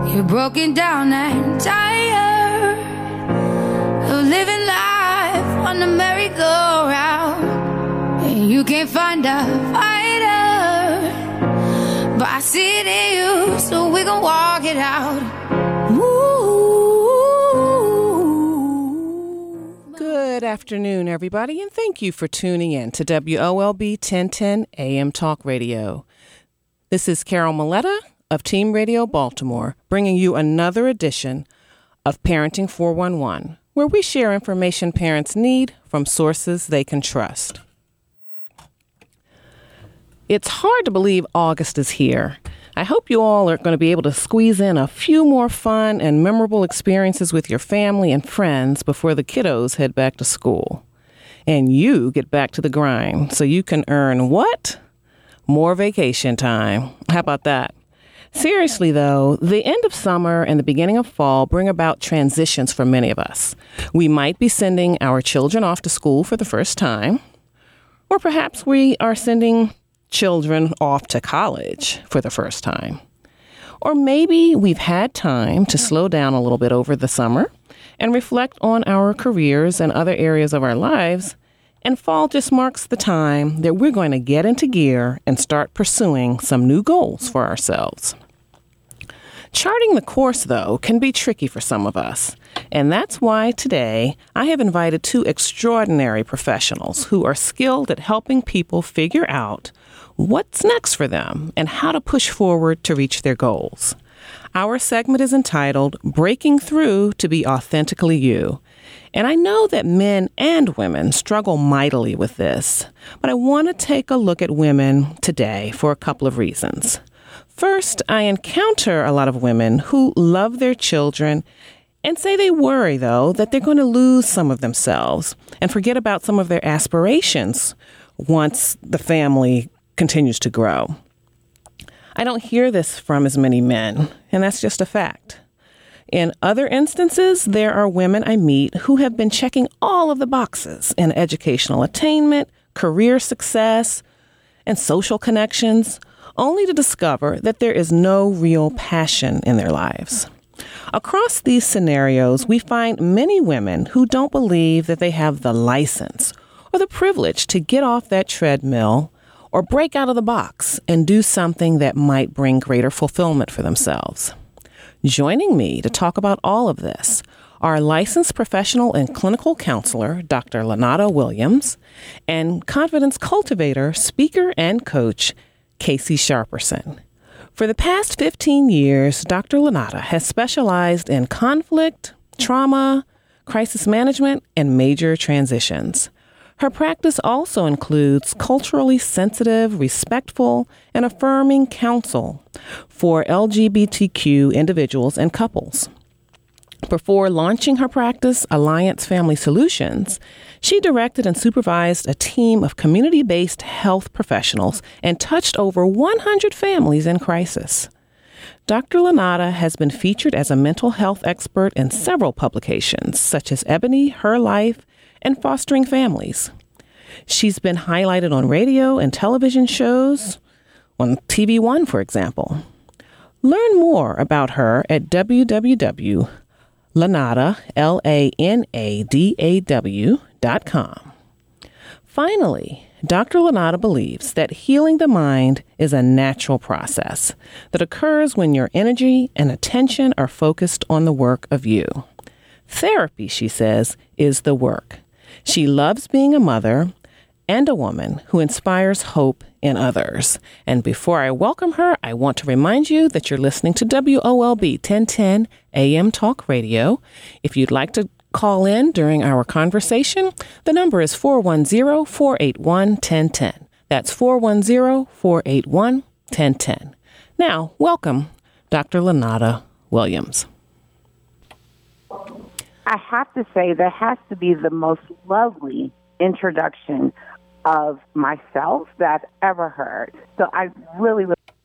You're broken down and tired of living life on the merry-go-round, and you can't find a fighter, but I see it in you, so we gon' walk it out. Good afternoon, everybody, and thank you for tuning in to WOLB 1010 AM Talk Radio. This is Carol Maletta of Team Radio Baltimore, bringing you another edition of Parenting 411, where we share information parents need from sources they can trust. It's hard to believe August is here. I hope you all are going to be able to squeeze in a few more fun and memorable experiences with your family and friends before the kiddos head back to school. And you get back to the grind so you can earn what? More vacation time. How about that? Seriously, though, the end of summer and the beginning of fall bring about transitions for many of us. We might be sending our children off to school for the first time, or perhaps we are sending children off to college for the first time. Or maybe we've had time to slow down a little bit over the summer and reflect on our careers and other areas of our lives, and fall just marks the time that we're going to get into gear and start pursuing some new goals for ourselves. Charting the course, though, can be tricky for some of us, and that's why today I have invited two extraordinary professionals who are skilled at helping people figure out what's next for them and how to push forward to reach their goals. Our segment is entitled Breaking Through to Be Authentically You. And I know that men and women struggle mightily with this, but I want to take a look at women today for a couple of reasons. First, I encounter a lot of women who love their children and say they worry, though, that they're going to lose some of themselves and forget about some of their aspirations once the family continues to grow. I don't hear this from as many men, and that's just a fact. In other instances, there are women I meet who have been checking all of the boxes in educational attainment, career success, and social connections, only to discover that there is no real passion in their lives. Across these scenarios, we find many women who don't believe that they have the license or the privilege to get off that treadmill or break out of the box and do something that might bring greater fulfillment for themselves. Joining me to talk about all of this are licensed professional and clinical counselor, Dr. Lanata Williams, and confidence cultivator, speaker, and coach, Casey Sharperson. For the past 15 years, Dr. Lanata has specialized in conflict, trauma, crisis management, and major transitions. Her practice also includes culturally sensitive, respectful, and affirming counsel for LGBTQ individuals and couples. Before launching her practice, Alliance Family Solutions, she directed and supervised a team of community-based health professionals and touched over 100 families in crisis. Dr. Lanata has been featured as a mental health expert in several publications, such as Ebony, Her Life, and Fostering Families. She's been highlighted on radio and television shows, on TV One, for example. Learn more about her at www.lanadaw.com. Finally, Dr. Lanata believes that healing the mind is a natural process that occurs when your energy and attention are focused on the work of you. Therapy, she says, is the work. She loves being a mother and a woman who inspires hope in others. And before I welcome her, I want to remind you that you're listening to WOLB 1010 AM Talk Radio. If you'd like to call in during our conversation, the number is 410-481-1010. That's 410-481-1010. Now, welcome, Dr. Lanata Williams. I have to say that has to be the most lovely introduction of myself that I've ever heard. So I really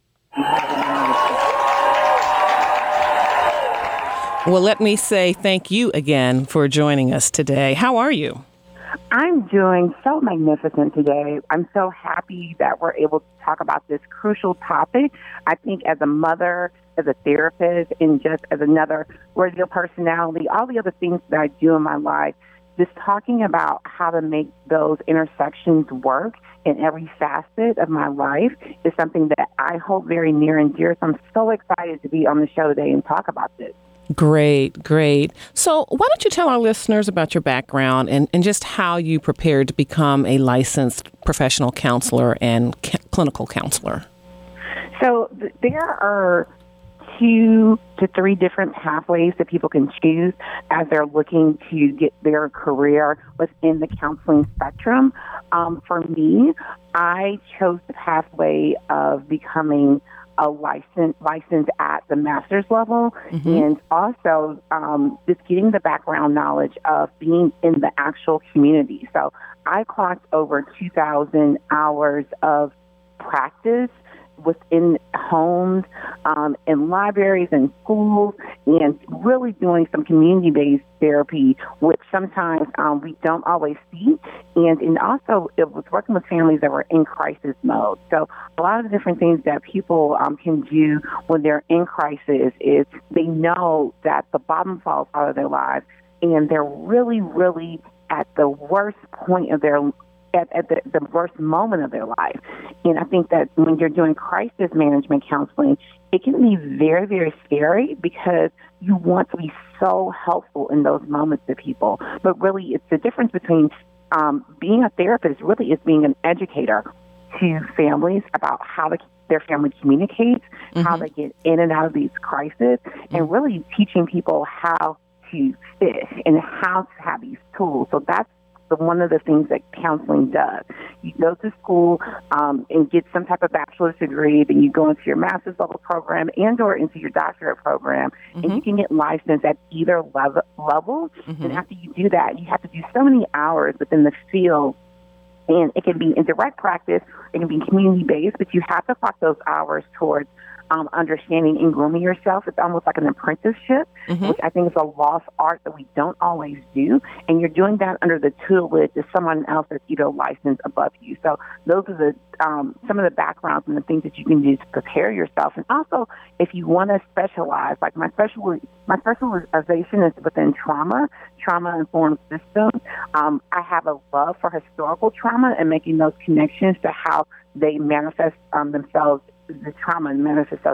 Well, let me say thank you again for joining us today. How are you? I'm doing so magnificent today. I'm so happy that we're able to talk about this crucial topic. I think as a mother, as a therapist and just as another radio personality, all the other things that I do in my life, just talking about how to make those intersections work in every facet of my life is something that I hold very near and dear. So I'm so excited to be on the show today and talk about this. Great, great. So why don't you tell our listeners about your background and just how you prepared to become a licensed professional counselor and clinical counselor? So there are 2 to 3 different pathways that people can choose as they're looking to get their career within the counseling spectrum. For me, I chose the pathway of becoming a license at the master's level, and also just getting the background knowledge of being in the actual community. So I clocked over 2,000 hours of practice within homes, in libraries and schools, and really doing some community-based therapy, which sometimes we don't always see. And also, it was working with families that were in crisis mode. So a lot of the different things that people can do when they're in crisis is they know that the bottom falls out of their lives, and they're really, really at the worst point of their at the worst moment of their life. And I think that when you're doing crisis management counseling, it can be very, very scary because you want to be so helpful in those moments to people. But really, it's the difference between being a therapist really is being an educator to families about how their family communicates, how they get in and out of these crises, and really teaching people how to fish and how to have these tools. So that's one of the things that counseling does. You go to school and get some type of bachelor's degree, then you go into your master's level program and or into your doctorate program, and you can get licensed at either level. And after you do that, you have to do so many hours within the field. And it can be in direct practice, it can be community-based, but you have to clock those hours towards understanding and grooming yourself. It's almost like an apprenticeship, which I think is a lost art that we don't always do. And you're doing that under the tutelage of someone else that's either licensed above you. So those are the some of the backgrounds and the things that you can do to prepare yourself. And also, if you want to specialize, like my specialization is within trauma-informed systems. I have a love for historical trauma and making those connections to how they manifest themselves. The trauma manifests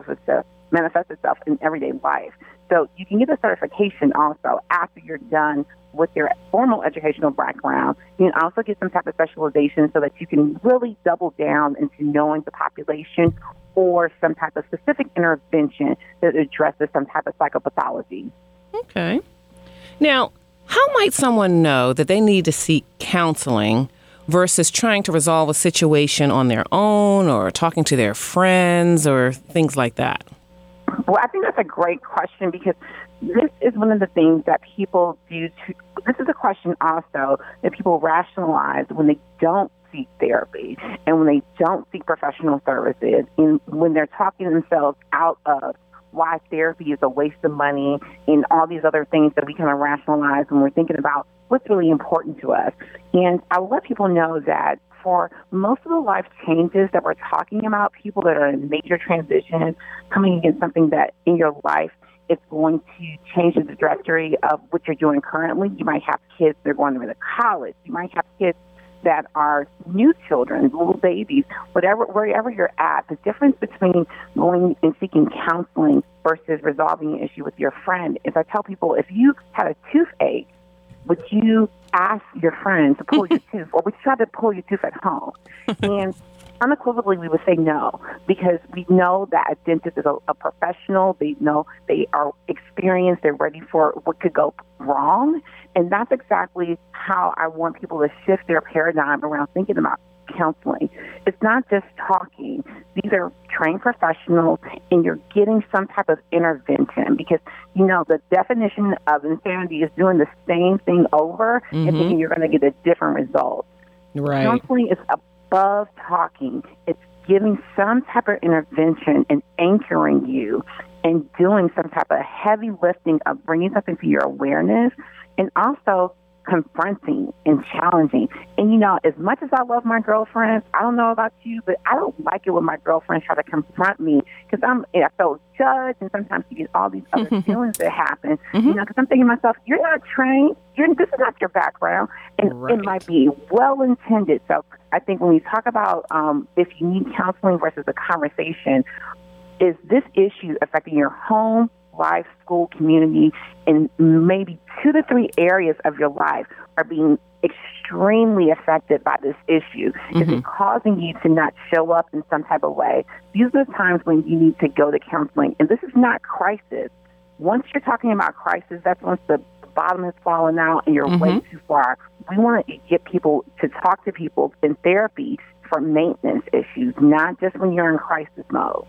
itself in everyday life. So you can get a certification also after you're done with your formal educational background. You can also get some type of specialization so that you can really double down into knowing the population or some type of specific intervention that addresses some type of psychopathology. Okay. Now, how might someone know that they need to seek counseling versus trying to resolve a situation on their own or talking to their friends or things like that? Well, I think that's a great question because this is one of the things that people do. This is a question also that people rationalize when they don't seek therapy and when they don't seek professional services and when they're talking themselves out of why therapy is a waste of money and all these other things that we kind of rationalize when we're thinking about what's really important to us. And I will let people know that for most of the life changes that we're talking about, people that are in major transitions, coming against something that in your life is going to change the trajectory of what you're doing currently. You might have kids that are going to college. You might have kids that are new children, little babies, wherever you're at. The difference between going and seeking counseling versus resolving an issue with your friend is I tell people, if you had a toothache, would you ask your friend to pull your tooth, or would you try to pull your tooth at home? And unequivocally, we would say no, because we know that a dentist is a professional. They know, they are experienced. They're ready for what could go wrong. And that's exactly how I want people to shift their paradigm around thinking about counseling. It's not just talking. These are trained professionals, and you're getting some type of intervention because, you know, the definition of insanity is doing the same thing over and thinking you're going to get a different result. Right. Counseling is above talking. It's giving some type of intervention and anchoring you and doing some type of heavy lifting of bringing something to your awareness and also confronting and challenging. And, you know, as much as I love my girlfriends, I don't know about you, but I don't like it when my girlfriends try to confront me because I feel judged, and sometimes you get all these other feelings that happen. You know, because I'm thinking to myself, you're not trained. This is not your background. And it might be well-intended. So I think when we talk about if you need counseling versus a conversation, is this issue affecting your home, life, school, community, and maybe 2 to 3 areas of your life are being extremely affected by this issue? Is it causing you to not show up in some type of way? These are the times when you need to go to counseling. And this is not crisis. Once you're talking about crisis, that's once the bottom has fallen out and you're way too far. We want to get people to talk to people in therapy for maintenance issues, not just when you're in crisis mode.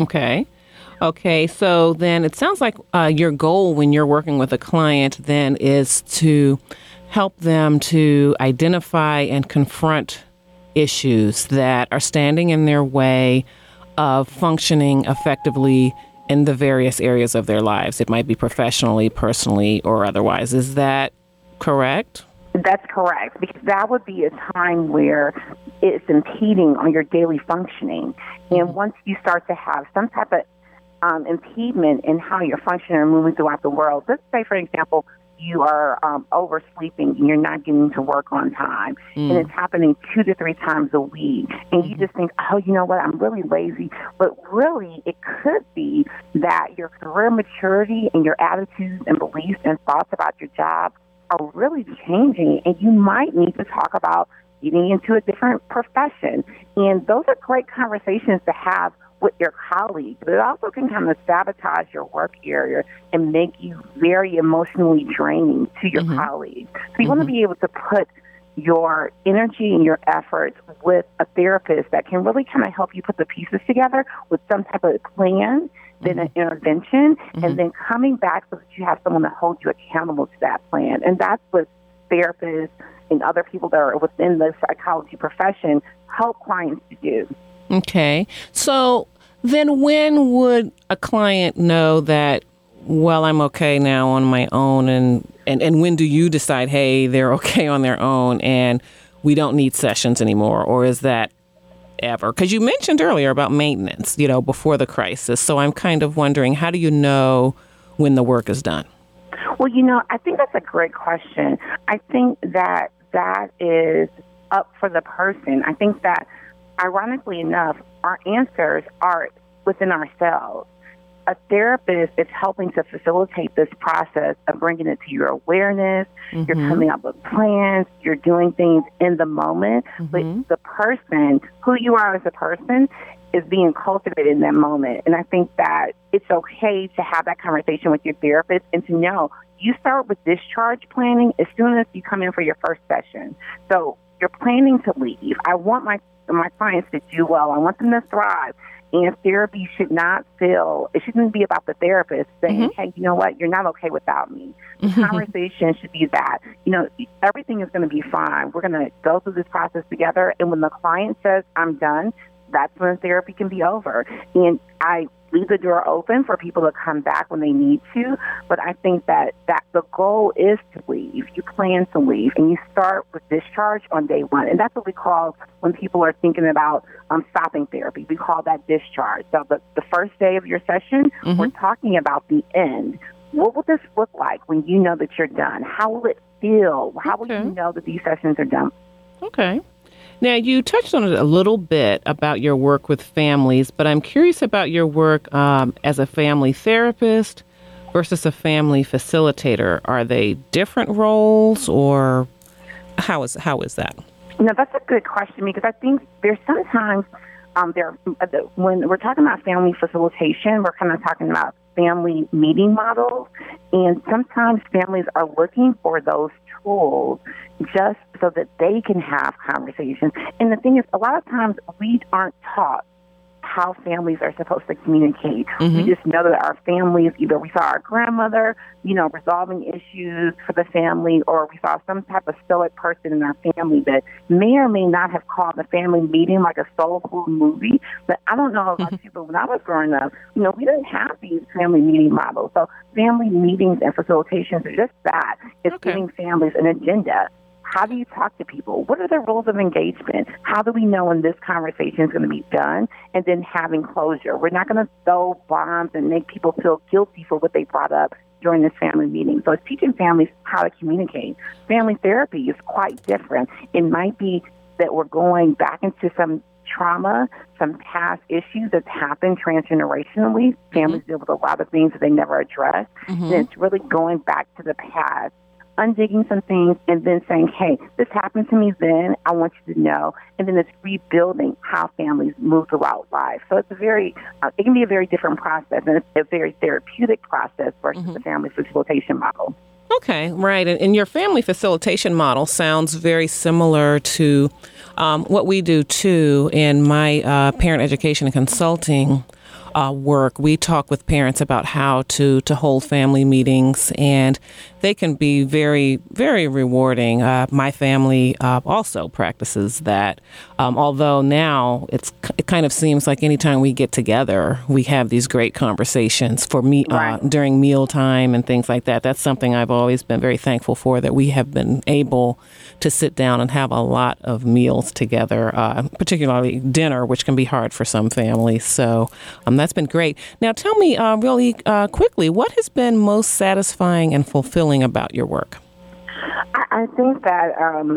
Okay, so then it sounds like your goal when you're working with a client then is to help them to identify and confront issues that are standing in their way of functioning effectively in the various areas of their lives. It might be professionally, personally, or otherwise. Is that correct? That's correct, because that would be a time where it's impeding on your daily functioning. And once you start to have some type of impediment in how you're functioning or moving throughout the world, let's say, for example, you are oversleeping and you're not getting to work on time, and it's happening 2 to 3 times a week, and you just think, oh, you know what, I'm really lazy. But really, it could be that your career maturity and your attitudes and beliefs and thoughts about your job are really changing, and you might need to talk about getting into a different profession. And those are great conversations to have with your colleagues, but it also can kind of sabotage your work area and make you very emotionally draining to your colleagues. So you want to be able to put your energy and your efforts with a therapist that can really kind of help you put the pieces together with some type of plan, then an intervention, and then coming back so that you have someone to hold you accountable to that plan. And that's what therapists and other people that are within the psychology profession help clients to do. Okay. So then when would a client know that, well, I'm okay now on my own, and when do you decide, hey, they're okay on their own and we don't need sessions anymore? Or is that ever? Because you mentioned earlier about maintenance, you know, before the crisis. So I'm kind of wondering, how do you know when the work is done? Well, you know, I think that's a great question. I think that is up for the person. I think that, ironically enough, our answers are within ourselves. A therapist is helping to facilitate this process of bringing it to your awareness. You're coming up with plans. You're doing things in the moment. But the person, who you are as a person, is being cultivated in that moment. And I think that it's okay to have that conversation with your therapist and to know you start with discharge planning as soon as you come in for your first session. So you're planning to leave. I want my clients to do well. I want them to thrive. And therapy it shouldn't be about the therapist saying, hey, you know what, you're not okay without me. The conversation should be that, you know, everything is going to be fine. We're going to go through this process together. And when the client says, I'm done, that's when therapy can be over. And I leave the door open for people to come back when they need to. But I think that the goal is to leave. You plan to leave, and you start with discharge on day one. And that's what we call, when people are thinking about stopping therapy, we call that discharge. So the first day of your session, we're talking about the end. What will this look like when you know that you're done? How will it feel? How will you know that these sessions are done? Okay. Now, you touched on it a little bit about your work with families, but I'm curious about your work as a family therapist versus a family facilitator. Are they different roles, or how is that? No, that's a good question, because I think there's sometimes when we're talking about family facilitation, we're kind of talking about family meeting models, and sometimes families are looking for those tools just so that they can have conversations. And the thing is, a lot of times we aren't taught how families are supposed to communicate. Mm-hmm. We just know that our families, either we saw our grandmother, resolving issues for the family, or we saw some type of stoic person in our family that may or may not have called the family meeting like a soul food movie. But I don't know about people when I was growing up, we didn't have these family meeting models. So family meetings and facilitations are just that. It's giving families an agenda. How do you talk to people? What are the rules of engagement? How do we know when this conversation is going to be done? And then having closure. We're not going to throw bombs and make people feel guilty for what they brought up during this family meeting. So it's teaching families how to communicate. Family therapy is quite different. It might be that we're going back into some trauma, some past issues that's happened transgenerationally. Families deal with a lot of things that they never addressed. And it's really going back to the past, undigging some things, and then saying, hey, this happened to me then, I want you to know. And then it's rebuilding how families move throughout life. So it's it can be a very different process, and it's a very therapeutic process versus the family facilitation model. Okay, right. And your family facilitation model sounds very similar to what we do, too, in my parent education and consulting work. We talk with parents about how to hold family meetings, and they can be very, very rewarding. My family also practices that, although now it kind of seems like anytime we get together, we have these great conversations for me during mealtime and things like that. That's something I've always been very thankful for, that we have been able to sit down and have a lot of meals together, particularly dinner, which can be hard for some families. So that's been great. Now, tell me really quickly, what has been most satisfying and fulfilling about your work? I think that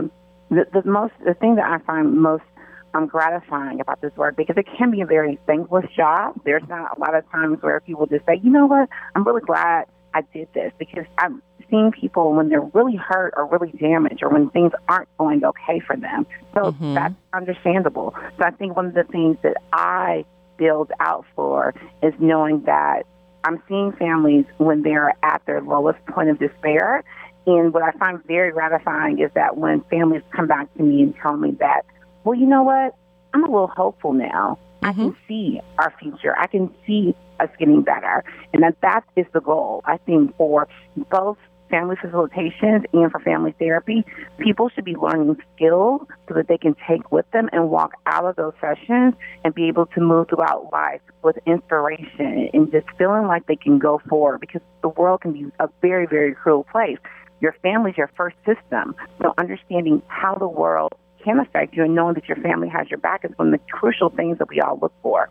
the thing that I find most gratifying about this work, because it can be a very thankless job. There's not a lot of times where people just say, you know what, I'm really glad I did this, because I'm seeing people when they're really hurt or really damaged or when things aren't going okay for them. So that's understandable. So I think one of the things that I build out for is knowing that I'm seeing families when they're at their lowest point of despair. And what I find very gratifying is that when families come back to me and tell me that, well, you know what, I'm a little hopeful now. I can see our future. I can see us getting better. And that is the goal, I think, for both family facilitations and for family therapy. People should be learning skills so that they can take with them and walk out of those sessions and be able to move throughout life with inspiration and just feeling like they can go forward, because the world can be a very, very cruel place. Your family's your first system. So understanding how the world can affect you and knowing that your family has your back is one of the crucial things that we all look for.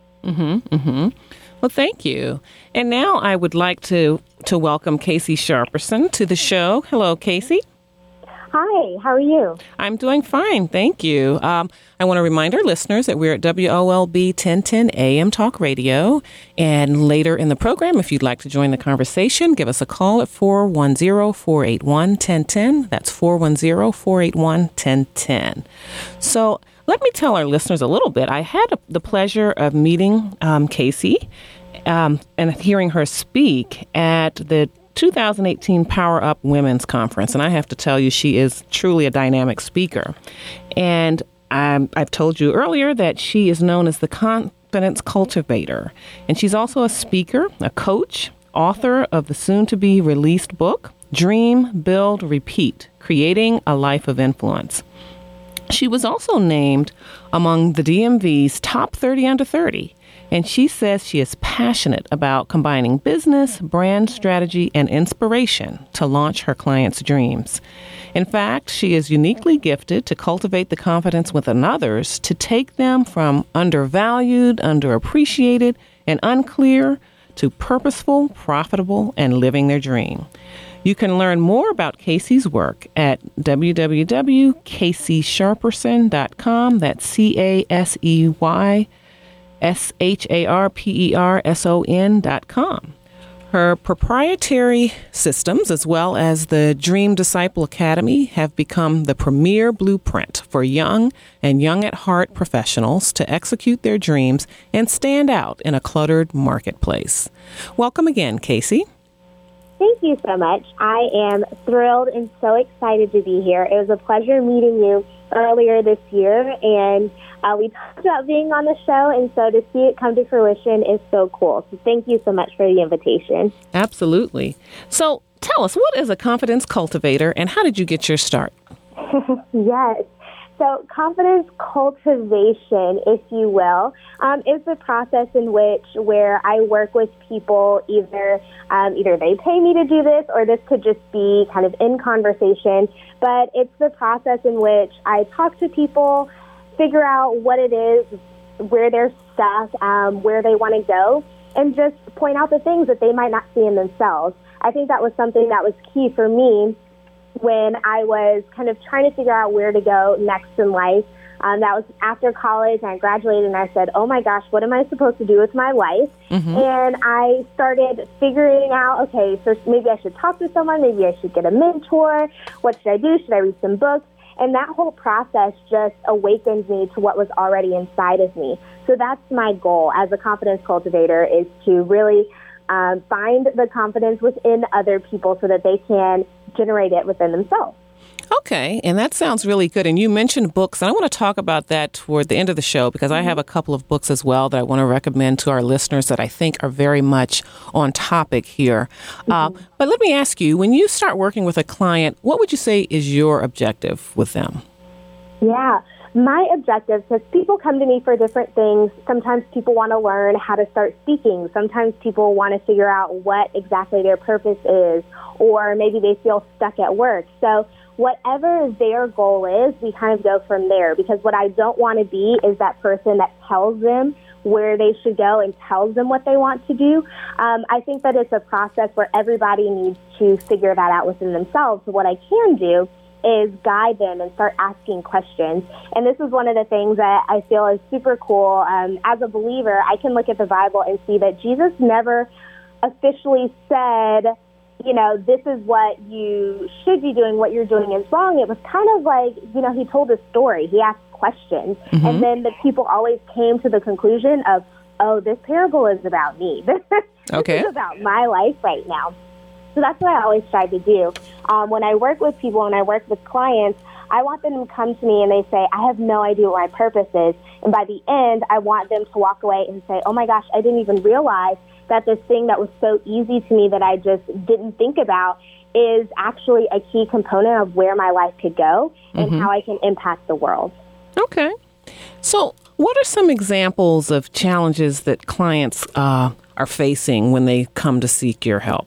Well, thank you. And now I would like to welcome Casey Sharperson to the show. Hello, Casey. Hi, how are you? I'm doing fine, thank you. I want to remind our listeners that we're at WOLB 1010 AM Talk Radio. And later in the program, if you'd like to join the conversation, give us a call at 410-481-1010. That's 410-481-1010. So let me tell our listeners a little bit. I had the pleasure of meeting Casey and hearing her speak at the 2018 Power Up Women's Conference. And I have to tell you, she is truly a dynamic speaker. And I've told you earlier that she is known as the Confidence Cultivator. And she's also a speaker, a coach, author of the soon-to-be released book, Dream, Build, Repeat, Creating a Life of Influence. She was also named among the DMV's top 30 under 30. And she says she is passionate about combining business, brand strategy, and inspiration to launch her clients' dreams. In fact, she is uniquely gifted to cultivate the confidence within others to take them from undervalued, underappreciated, and unclear to purposeful, profitable, and living their dream. You can learn more about Casey's work at www.caseysharperson.com. That's CASEYSHARPERSON.com. Her proprietary systems, as well as the Dream Disciple Academy, have become the premier blueprint for young and young-at-heart professionals to execute their dreams and stand out in a cluttered marketplace. Welcome again, Casey. Thank you so much. I am thrilled and so excited to be here. It was a pleasure meeting you earlier this year, and we talked about being on the show, and so to see it come to fruition is so cool. So thank you so much for the invitation. Absolutely. So tell us, what is a confidence cultivator, and how did you get your start? Yes. So confidence cultivation, if you will, is the process in where I work with people, either they pay me to do this, or this could just be kind of in conversation. But it's the process in which I talk to people, figure out what it is, where they're stuck, where they want to go, and just point out the things that they might not see in themselves. I think that was something that was key for me when I was kind of trying to figure out where to go next in life. That was after college, and I graduated, and I said, oh my gosh, what am I supposed to do with my life? Mm-hmm. And I started figuring out, okay, so maybe I should talk to someone, maybe I should get a mentor. What should I do? Should I read some books? And that whole process just awakened me to what was already inside of me. So that's my goal as a confidence cultivator, is to really find the confidence within other people so that they can generate it within themselves. Okay, and that sounds really good. And you mentioned books, and I want to talk about that toward the end of the show, because I have a couple of books as well that I want to recommend to our listeners that I think are very much on topic here. But let me ask you, when you start working with a client, what would you say is your objective with them? Yeah. My objective, because people come to me for different things. Sometimes people want to learn how to start speaking. Sometimes people want to figure out what exactly their purpose is, or maybe they feel stuck at work. So whatever their goal is, we kind of go from there, because what I don't want to be is that person that tells them where they should go and tells them what they want to do. I think that it's a process where everybody needs to figure that out within themselves. So what I can do is guide them and start asking questions. And this is one of the things that I feel is super cool. As a believer, I can look at the Bible and see that Jesus never officially said, this is what you should be doing, what you're doing is wrong. It was kind of like, he told a story. He asked questions. Mm-hmm. And then the people always came to the conclusion of, oh, this parable is about me. This is about my life right now. So that's what I always try to do. When I work with people, when I work with clients, I want them to come to me and they say, I have no idea what my purpose is. And by the end, I want them to walk away and say, oh my gosh, I didn't even realize that this thing that was so easy to me that I just didn't think about is actually a key component of where my life could go and how I can impact the world. Okay. So what are some examples of challenges that clients are facing when they come to seek your help?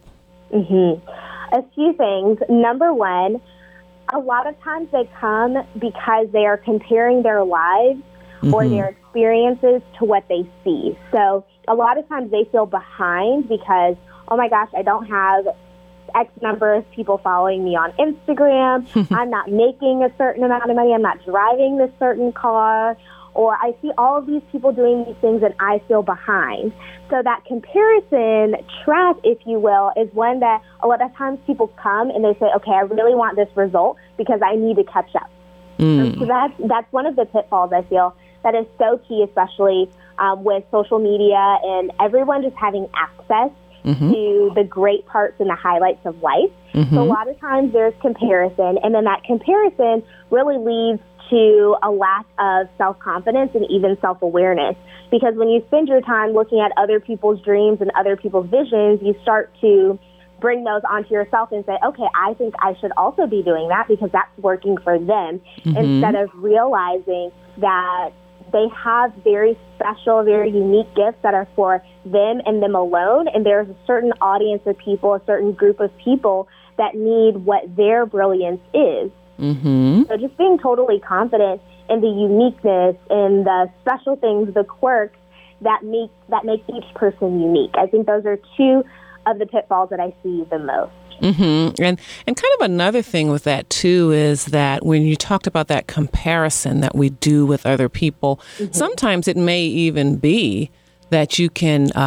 A few things. Number one, a lot of times they come because they are comparing their lives or their experiences to what they see. So a lot of times they feel behind because, oh my gosh, I don't have X number of people following me on Instagram. I'm not making a certain amount of money. I'm not driving this certain car. Or I see all of these people doing these things and I feel behind. So that comparison trap, if you will, is one that a lot of times people come and they say, okay, I really want this result because I need to catch up. So that's one of the pitfalls I feel that is so key, especially with social media and everyone just having access to the great parts and the highlights of life. So a lot of times there's comparison, and then that comparison really leads to a lack of self-confidence and even self-awareness. Because when you spend your time looking at other people's dreams and other people's visions, you start to bring those onto yourself and say, okay, I think I should also be doing that because that's working for them, instead of realizing that they have very special, very unique gifts that are for them and them alone. And there's a certain audience of people, a certain group of people that need what their brilliance is. So just being totally confident in the uniqueness and the special things, the quirks that make each person unique. I think those are two of the pitfalls that I see the most. And kind of another thing with that too is that when you talked about that comparison that we do with other people, sometimes it may even be that you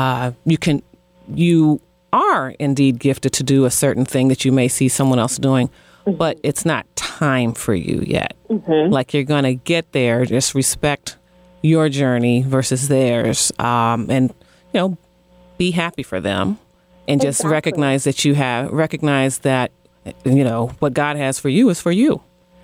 are indeed gifted to do a certain thing that you may see someone else doing, but it's not time for you yet. Like you're going to get there. Just respect your journey versus theirs, and be happy for them, and just recognize that recognize that what God has for you is for you,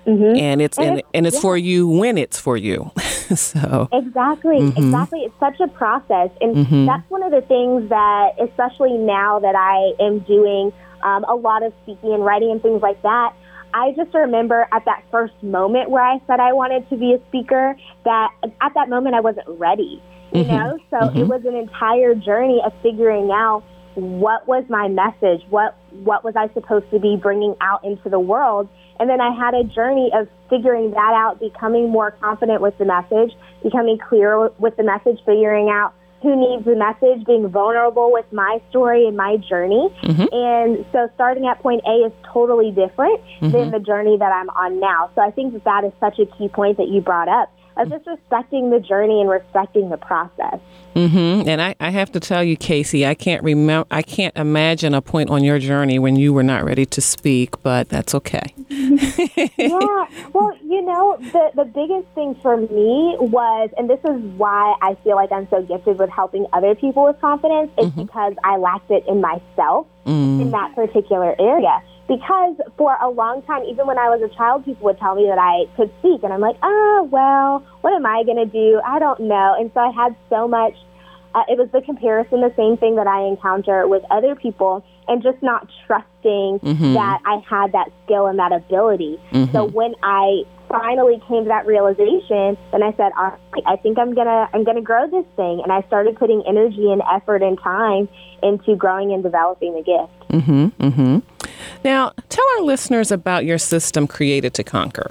and it's for you when it's for you. So exactly. It's such a process, and that's one of the things that, especially now that I am doing a lot of speaking and writing and things like that, I just remember at that first moment where I said I wanted to be a speaker, that at that moment I wasn't ready, you know? So it was an entire journey of figuring out what was my message, what was I supposed to be bringing out into the world. And then I had a journey of figuring that out, becoming more confident with the message, becoming clear with the message, figuring out who needs the message, being vulnerable with my story and my journey. And so starting at point A is totally different than the journey that I'm on now. So I think that is such a key point that you brought up, of just respecting the journey and respecting the process. And I have to tell you, Casey, I can't imagine a point on your journey when you were not ready to speak, but that's okay. Yeah. Well, you know, the biggest thing for me was, and this is why I feel like I'm so gifted with helping other people with confidence, is because I lacked it in myself in that particular area. Because for a long time, even when I was a child, people would tell me that I could speak. And I'm like, oh, well, what am I going to do? I don't know. And so I had so much, it was the comparison, the same thing that I encounter with other people, and just not trusting that I had that skill and that ability. So when I finally came to that realization, then I said, all right, I think I'm gonna grow this thing. And I started putting energy and effort and time into growing and developing the gift. Now, tell our listeners about your system, Created to Conquer.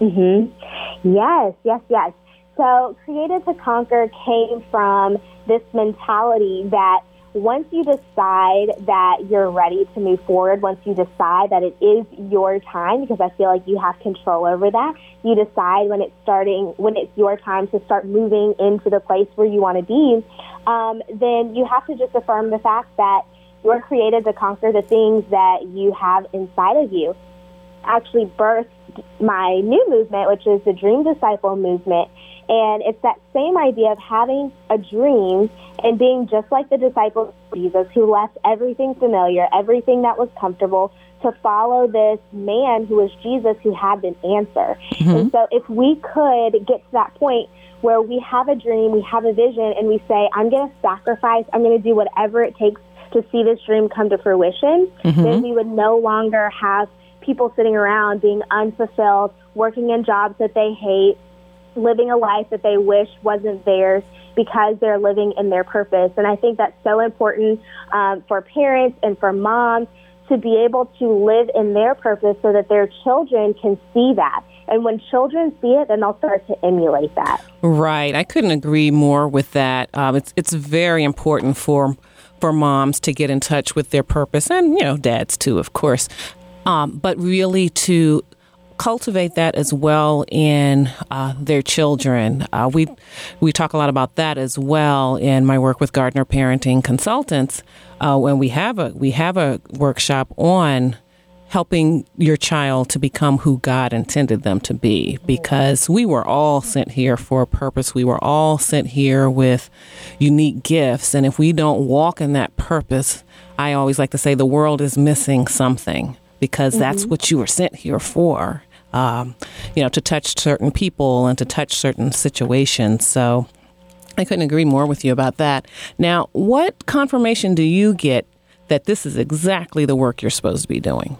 Yes. So Created to Conquer came from this mentality that once you decide that you're ready to move forward, once you decide that it is your time, because I feel like you have control over that, you decide when it's your time to start moving into the place where you want to be, then you have to just affirm the fact that you're created to conquer the things that you have inside of you. Actually birthed my new movement, which is the Dream Disciple movement. And it's that same idea of having a dream and being just like the disciples of Jesus, who left everything familiar, everything that was comfortable, to follow this man who was Jesus, who had an answer. And so if we could get to that point where we have a dream, we have a vision, and we say, I'm going to sacrifice, I'm going to do whatever it takes to see this dream come to fruition, then we would no longer have people sitting around being unfulfilled, working in jobs that they hate, living a life that they wish wasn't theirs because they're living in their purpose. And I think that's so important for parents and for moms to be able to live in their purpose so that their children can see that. And when children see it, then they'll start to emulate that. Right. I couldn't agree more with that. It's very important for moms to get in touch with their purpose, and, you know, dads too, of course. But really to cultivate that as well in their children. We talk a lot about that as well in my work with Gardner Parenting Consultants, when we have a workshop on helping your child to become who God intended them to be, because we were all sent here for a purpose. We were all sent here with unique gifts. And if we don't walk in that purpose, I always like to say the world is missing something, because that's what you were sent here for, to touch certain people and to touch certain situations. So I couldn't agree more with you about that. Now, what confirmation do you get that this is exactly the work you're supposed to be doing?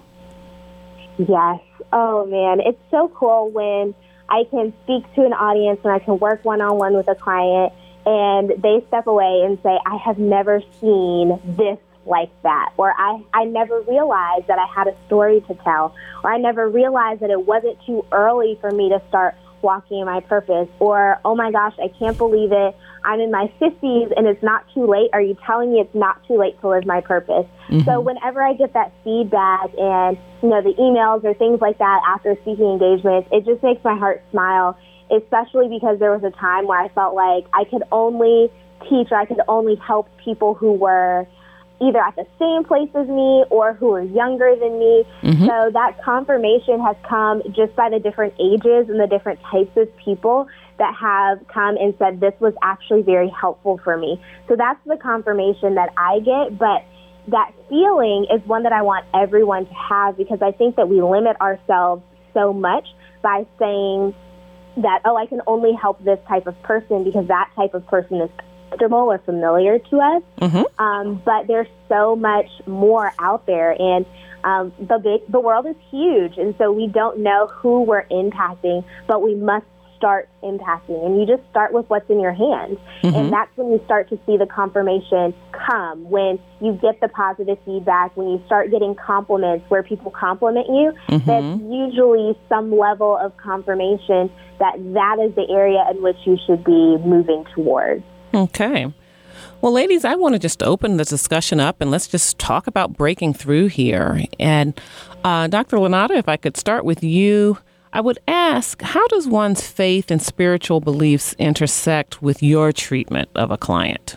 Yes. Oh, man. It's so cool when I can speak to an audience and I can work one-on-one with a client and they step away and say, I have never seen this like that, or I never realized that I had a story to tell, or I never realized that it wasn't too early for me to start walking in my purpose, or, oh my gosh, I can't believe it, I'm in my 50s and it's not too late. Are you telling me it's not too late to live my purpose? So whenever I get that feedback and, the emails or things like that after speaking engagements, it just makes my heart smile, especially because there was a time where I felt like I could only teach, or I could only help people who were either at the same place as me or who are younger than me. So that confirmation has come just by the different ages and the different types of people that have come and said this was actually very helpful for me. So that's the confirmation that I get, but that feeling is one that I want everyone to have, because I think that we limit ourselves so much by saying that, oh, I can only help this type of person because that type of person is comfortable or familiar to us. But there's so much more out there, and the world is huge, and so we don't know who we're impacting, but we must start impacting, and you just start with what's in your hand. And that's when you start to see the confirmation come, when you get the positive feedback, when you start getting compliments where people compliment you. That's usually some level of confirmation that is the area in which you should be moving towards. Okay. Well, ladies, I want to just open the discussion up and let's just talk about breaking through here. And Dr. Lanata, if I could start with you, I would ask, how does one's faith and spiritual beliefs intersect with your treatment of a client?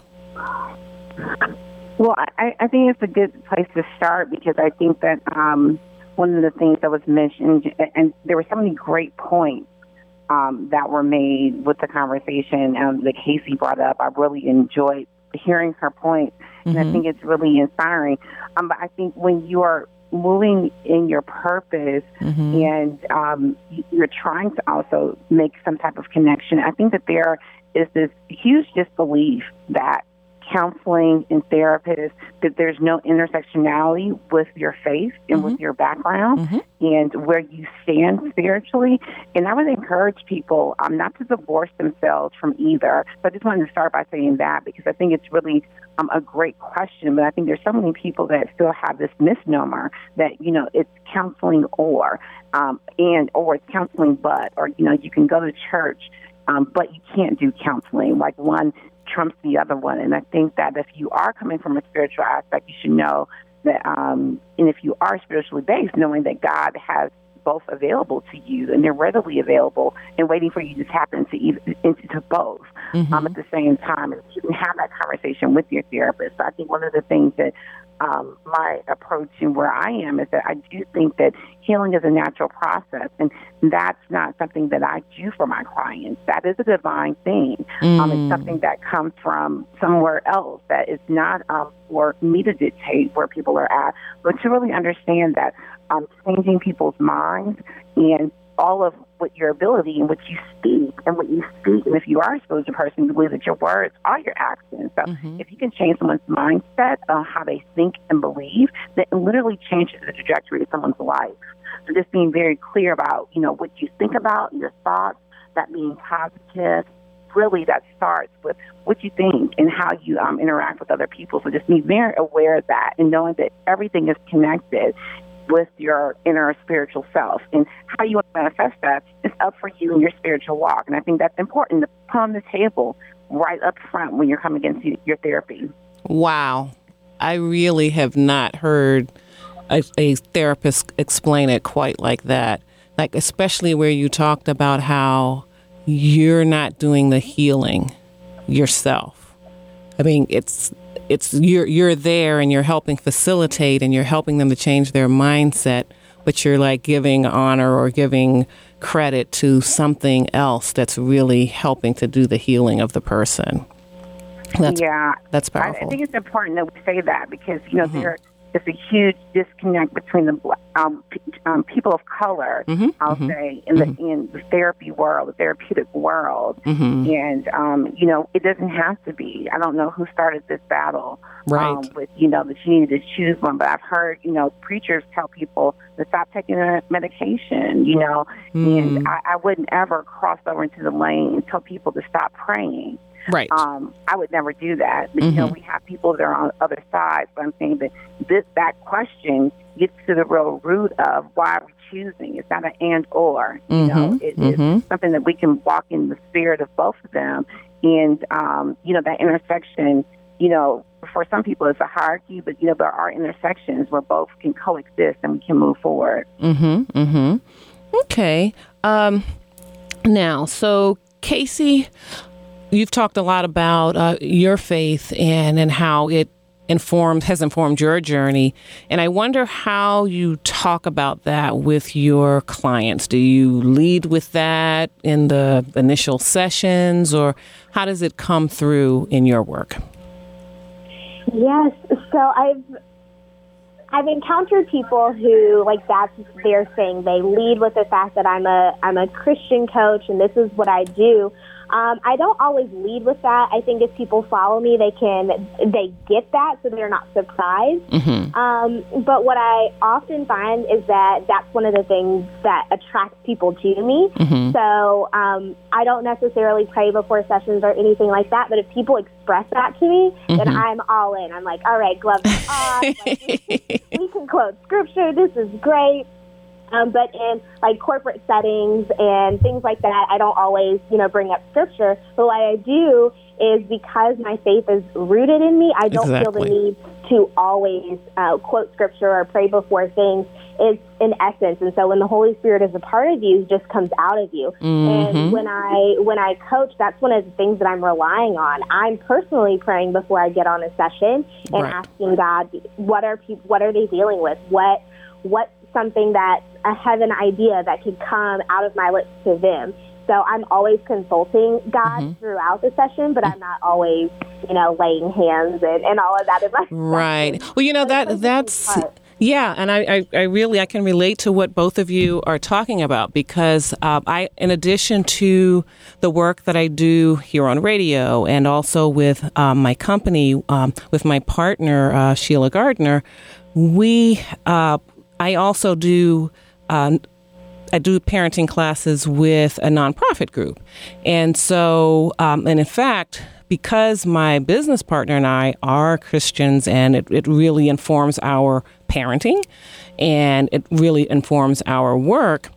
Well, I think it's a good place to start because I think that one of the things that was mentioned, and there were so many great points that were made with the conversation that Casey brought up. I really enjoyed hearing her points, and I think it's really inspiring. But I think when you are moving in your purpose and you're trying to also make some type of connection, I think that there is this huge disbelief that counseling and therapists, that there's no intersectionality with your faith and with your background and where you stand spiritually. And I would encourage people not to divorce themselves from either. So I just wanted to start by saying that because I think it's really a great question. But I think there's so many people that still have this misnomer that, you know, it's counseling or it's counseling but, or, you know, you can go to church, but you can't do counseling. Like one trumps the other one. And I think that if you are coming from a spiritual aspect, you should know that, and if you are spiritually based, knowing that God has both available to you and they're readily available and waiting for you to tap into both at the same time. And you can have that conversation with your therapist. So I think one of the things that my approach and where I am is that I do think that healing is a natural process, and that's not something that I do for my clients. That is a divine thing. It's something that comes from somewhere else that is not for me to dictate where people are at, but to really understand that changing people's minds and all of what your ability and what you speak, and if you are a spiritual person, you believe that your words are your actions. So if you can change someone's mindset on how they think and believe, that it literally changes the trajectory of someone's life. So just being very clear about, you know, what you think about, your thoughts, that being positive, really that starts with what you think and how you interact with other people. So just be very aware of that and knowing that everything is connected with your inner spiritual self, and how you want to manifest that is up for you in your spiritual walk. And I think that's important to put on the table right up front when you're coming into your therapy. Wow. I really have not heard a therapist explain it quite like that. Like, especially where you talked about how you're not doing the healing yourself. I mean, it's you're there and you're helping facilitate and you're helping them to change their mindset, but you're like giving honor or giving credit to something else that's really helping to do the healing of the person. That's powerful. I think it's important that we say that because, you know, there is a huge disconnect between the people of color, I'll say, in the therapy world, the therapeutic world. And, you know, it doesn't have to be. I don't know who started this battle with, you know, that you need to choose one. But I've heard, you know, preachers tell people to stop taking their medication, you know, and I wouldn't ever cross over into the lane and tell people to stop praying. Right. I would never do that. But, you know, we have people that are on the other side. But I'm saying that that question gets to the real root of why we're choosing. It's not an and or. You know, it is something that we can walk in the spirit of both of them. And, you know, that intersection, you know, for some people it's a hierarchy, but, you know, there are intersections where both can coexist and we can move forward. Okay. Now, so Casey, you've talked a lot about your faith and how it has informed your journey. And I wonder how you talk about that with your clients. Do you lead with that in the initial sessions, or how does it come through in your work? Yes. So I've encountered people who, like, that's their thing. They lead with the fact that I'm a Christian coach and this is what I do. I don't always lead with that. I think if people follow me, they get that, so they're not surprised. Mm-hmm. But what I often find is that that's one of the things that attracts people to me. Mm-hmm. So I don't necessarily pray before sessions or anything like that, but if people express that to me, then I'm all in. I'm like, all right, gloves off. Like, we can quote scripture. This is great. But in like corporate settings and things like that, I don't always, bring up scripture. But what I do is, because my faith is rooted in me, I don't feel the need to always quote scripture or pray before things. It's in essence. And so when the Holy Spirit is a part of you, it just comes out of you. Mm-hmm. And when I coach, that's one of the things that I'm relying on. I'm personally praying before I get on a session and asking God, what are they dealing with? What's something that I have an idea that could come out of my lips to them. So I'm always consulting God throughout the session, but I'm not always, laying hands and all of that. Right. Well, that's yeah, and I really can relate to what both of you are talking about, because in addition to the work that I do here on radio and also with my company, with my partner Sheila Gardner, I also do parenting classes with a nonprofit group. And so, and in fact, because my business partner and I are Christians, and it really informs our parenting and it really informs our work,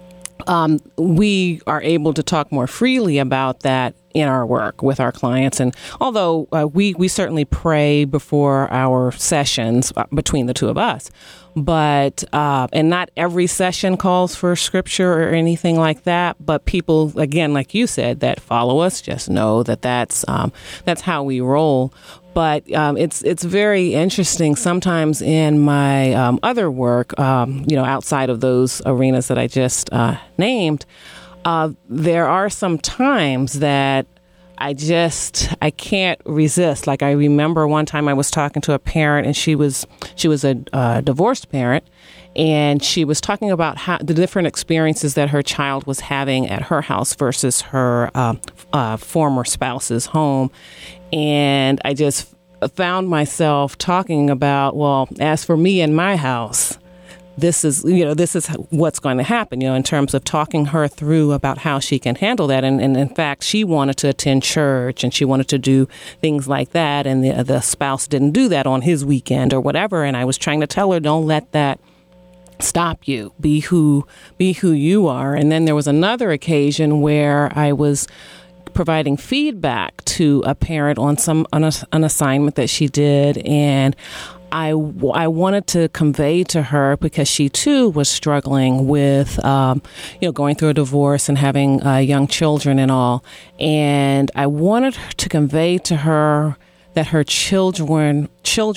we are able to talk more freely about that in our work with our clients. And although we certainly pray before our sessions between the two of us, but and not every session calls for scripture or anything like that. But people, again, like you said, that follow us just know that that's how we roll. But it's very interesting sometimes in my other work, outside of those arenas that I just named. There are some times that I can't resist. Like, I remember one time I was talking to a parent, and she was a divorced parent, and she was talking about the different experiences that her child was having at her house versus her former spouse's home. And I just found myself talking about, well, as for me and my house, this is what's going to happen, in terms of talking her through about how she can handle that. And in fact, she wanted to attend church and she wanted to do things like that. And the spouse didn't do that on his weekend or whatever. And I was trying to tell her, don't let that stop you. Be who you are. And then there was another occasion where I was providing feedback to a parent on an assignment that she did, and I wanted to convey to her, because she too was struggling with going through a divorce and having young children and all, and I wanted to convey to her that her children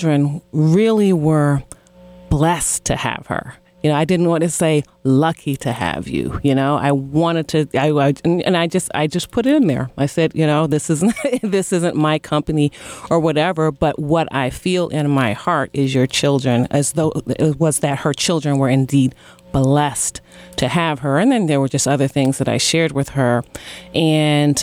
really were blessed to have her. I didn't want to say lucky to have you. I wanted to. I just put it in there. I said, this isn't my company or whatever, but what I feel in my heart is your children, as though it was that her children were indeed blessed to have her. And then there were just other things that I shared with her, and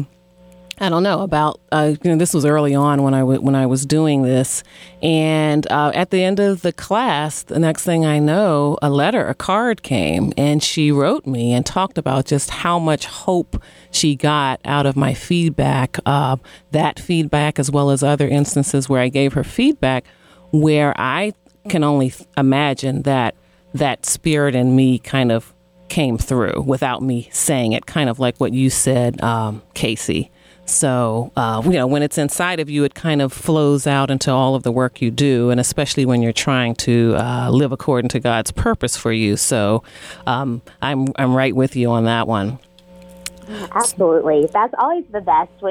I don't know about, this was early on when I was doing this. And at the end of the class, the next thing I know, a card came, and she wrote me and talked about just how much hope she got out of my feedback, that feedback, as well as other instances where I gave her feedback, where I can only imagine that spirit in me kind of came through without me saying it, kind of like what you said, Casey. So, when it's inside of you, it kind of flows out into all of the work you do, and especially when you're trying to live according to God's purpose for you. So, I'm right with you on that one. Absolutely. That's always the best when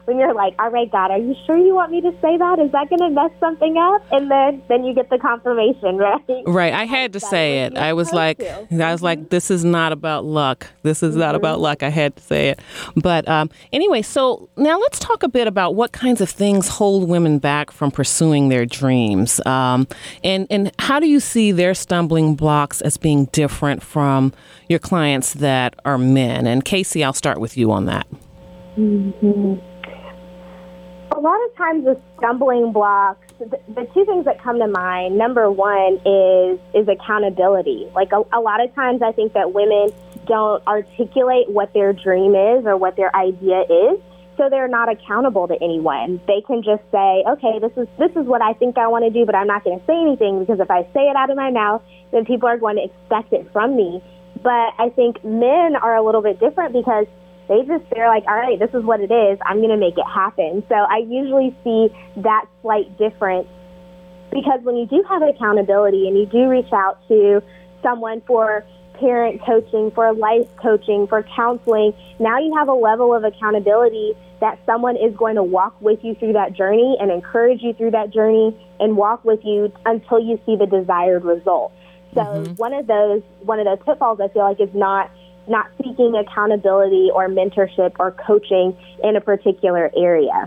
when you're like, all right, God, are you sure you want me to say that? Is that going to mess something up? And then you get the confirmation, right? Right. I had to say it. I was like, this is not about luck. This is not about luck. I had to say it. But anyway, so now let's talk a bit about what kinds of things hold women back from pursuing their dreams. And how do you see their stumbling blocks as being different from your clients that are men? And Casey, I'll start with you on that. Mm-hmm. A lot of times the stumbling blocks, the two things that come to mind, number one is accountability. Like a lot of times I think that women don't articulate what their dream is or what their idea is, so they're not accountable to anyone. They can just say, okay, this is what I think I want to do, but I'm not going to say anything, because if I say it out of my mouth, then people are going to expect it from me. But I think men are a little bit different, because they're like, all right, this is what it is. I'm going to make it happen. So I usually see that slight difference, because when you do have accountability and you do reach out to someone for parent coaching, for life coaching, for counseling, now you have a level of accountability that someone is going to walk with you through that journey and encourage you through that journey and walk with you until you see the desired result. So one of those pitfalls I feel like is not seeking accountability or mentorship or coaching in a particular area.